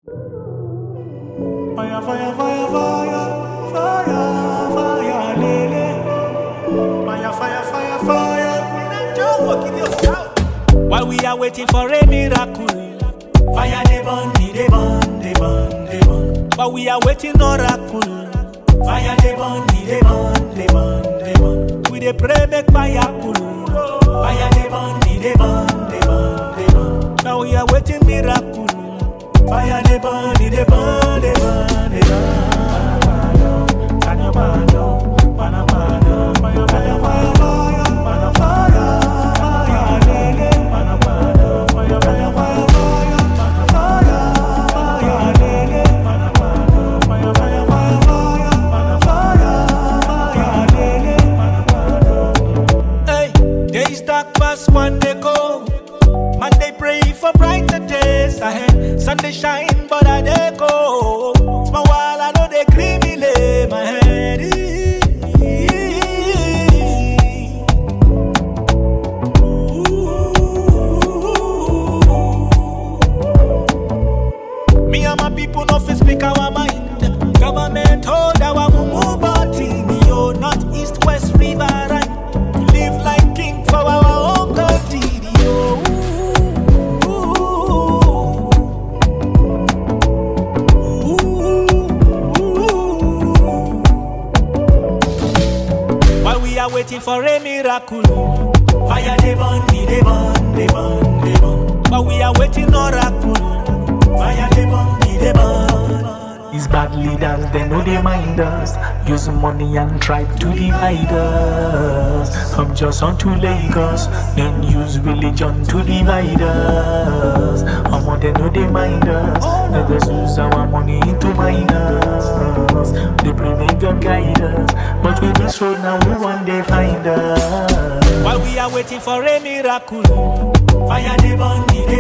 Fire, fire, fire, fire, fire, fire, lele. Fire, fire, fire, fire. While we are waiting for a miracle, fire they burn, they burn, they burn, they burn. While we are waiting oracle, fire they burn, they burn, they burn, they burn. We they pray make fire cool. Fire they burn, they burn, they burn, they burn. Now we are waiting miracle. Fire they burn, they burn, they burn, they burn. Can you burn down? Fire, fire, fire, fire, fire, fire, fire, fire, lele. Fire, fire, fire, fire, fire, fire, fire, lele. Fire, fire, fire, fire, fire, lele. Hey, days dark past one day go. Man, they pray for brighter days ahead. Sunday shine, but I dey go. Small while I know they creamy lay my head. Me and my people no fit speak our mind. Government hold our mumu body. Yo, north, east, west, river, Rhine. To live like king for our own country. Yo. Waiting for a miracle. Fire they burn, they burn, they burn, they burn. But we are waiting oracle. Fire they burn, they burn. These bad leaders, they know they mind us. Use money and try to divide us. Come just on to Lagos, then use religion to divide us. They know they mind us. Let us use our money to minus. They pray make God guide us, but with this road now we one day find us. While we are waiting for a miracle, fire they burn,